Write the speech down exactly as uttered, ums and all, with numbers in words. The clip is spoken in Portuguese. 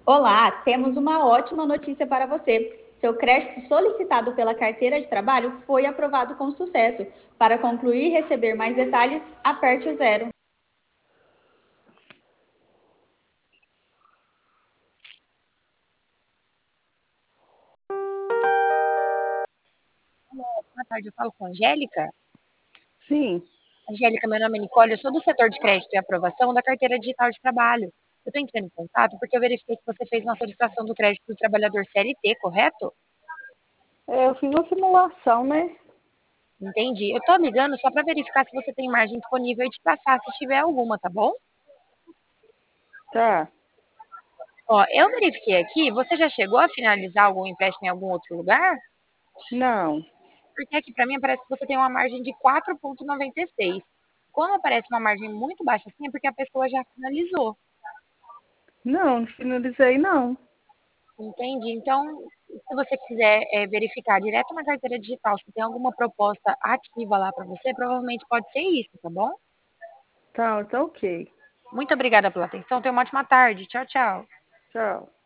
Olá, temos uma ótima notícia para você. Seu crédito solicitado pela carteira de trabalho foi aprovado com sucesso. Para concluir e receber mais detalhes, aperte o zero. Boa tarde, eu falo com a Angélica. Sim, Angélica, meu nome é Nicole, eu sou do setor de crédito e aprovação da carteira digital de trabalho. Eu estou entrando em contato porque eu verifiquei que você fez uma solicitação do crédito do trabalhador C L T, correto? é, eu fiz uma simulação, né? Entendi. Eu estou ligando só para verificar se você tem margem disponível de passar, se tiver alguma, tá bom? Tá. Ó, eu verifiquei aqui, você já chegou a finalizar algum empréstimo em algum outro lugar? Não, Porque aqui para mim parece que você tem uma margem de quatro vírgula noventa e seis. Quando aparece uma margem muito baixa assim, é porque a pessoa já finalizou. não, não finalizei, não. Entendi. Então, se você quiser é, verificar direto na carteira digital se tem alguma proposta ativa lá para você, provavelmente pode ser isso, tá bom? Tá, tá ok. Muito obrigada pela atenção. Tenha uma ótima tarde. Tchau, tchau. Tchau.